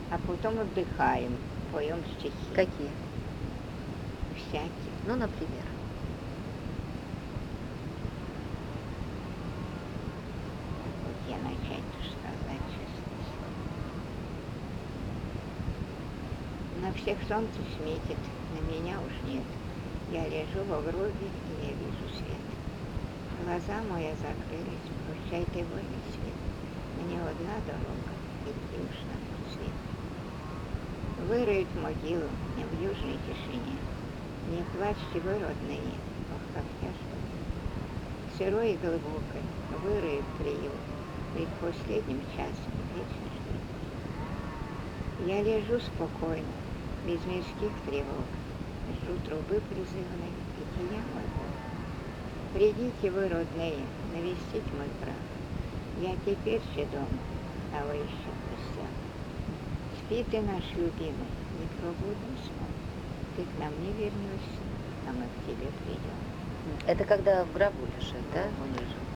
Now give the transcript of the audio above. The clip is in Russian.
а потом отдыхаем, поем стихи. Какие? Всякие. Ну, например. Вот я начать-то сказать, честно слово. На всех солнце светит, на меня уж нет. Я лежу во гробе, и я вижу свет. Глаза мои закрылись, прощай ты вольный свет. Мне одна дорога, идти уж на тот свет. Выроют могилу мне в южной тишине. Не плачьте вы, родные, ох, как тяжко. Сырой и глубокой выроют приют, ведь последним часом вечный ждет. Я лежу спокойно, без мирских тревог, жду трубы призывной, и я мой Бог. Придите вы, родные, навестить мой прах. Я теперь же дома, а вы еще в гостях. Спи ты, наш любимый, не пробудим сном. Ты к нам не вернешься, а мы к тебе придем. Это когда в гробу лежит, да? Он лежит.